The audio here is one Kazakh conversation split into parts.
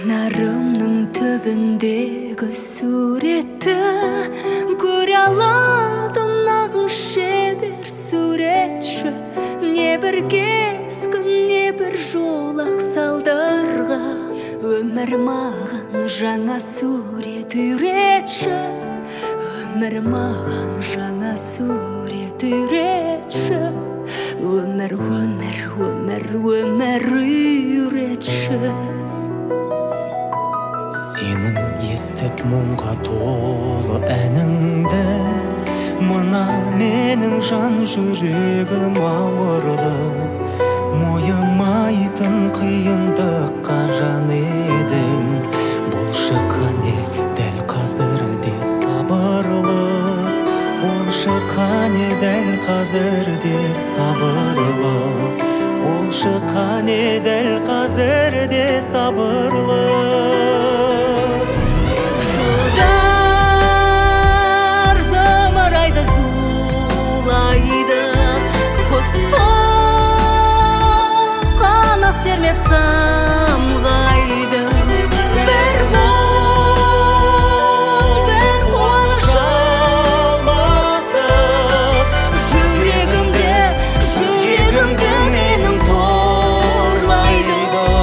Жанарымның түбіндегі суретті көре аладың нағыз шебер суретші. Не бір кескін, не бір жолақ салдырған, өмір маған жаңа сурет үйретші. Өмір маған жаңа сурет үйретші. Өмір, өмір, өмір, өмір үйретші. Сенің естіп мұңға толы әніңді, мына менің жан жүрегім ауырды. Мойымайтын қиындыққа жан едім. Болшы қане дәл қазірде сабырлы, болшы қане дәл қазірде сабырлы, болшы қане дәл қазірде сабырлы. Жылдар зымырайды зулайды, құс боп қанат сермеп самғайды. Бір бол, бір қуаныш алмасып, жүрегімді менің торлайды.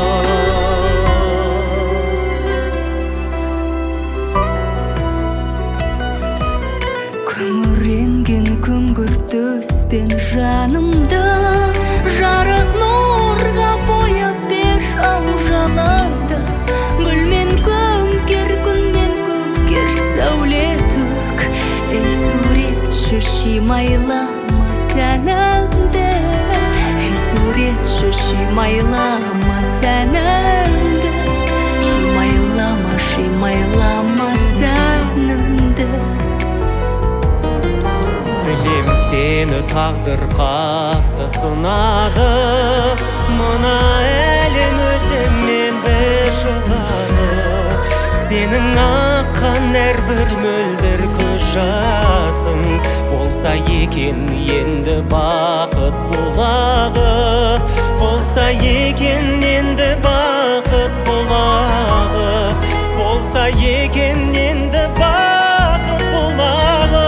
Күңіренген күңгірт түспен жанымды жарық нұрға бояп бер ау жаланды. Гүлмен көмкер, күнмен көмкер сәуле төк. Ей суретші, шимайлама сәнімді. Ей суретші, шимайлама сәнімді. Шимайлама, шимайлама сәнімді. Білем сені тағдыр қатты сынады, мына әлем өзіңнен бір жылады. Сенің аққан әрбір мөлдір көз жасың болса екен енді бақыт бұлағы. Болса екен енді бақыт бұлағы. Болса екен енді бақыт бұлағы.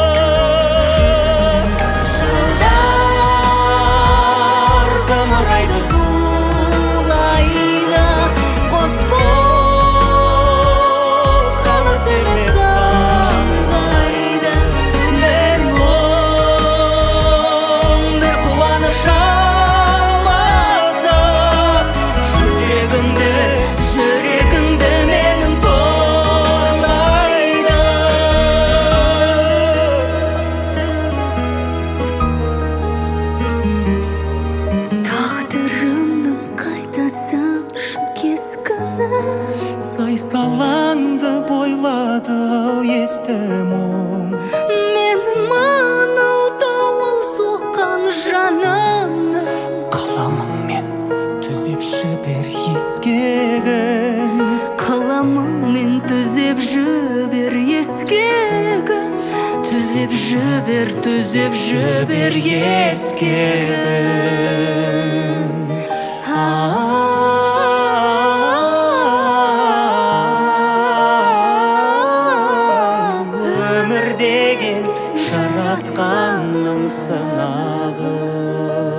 Сайсалаңды бойлады ау есті мұң, менің мынау дауыл соққан жанымның. қаламыңмен түзеп жібер ескегін. Қаламыңмен түзеп жібер ескегін. Түзеп жібер ескегін. Өмір деген жаратқанның сынағы.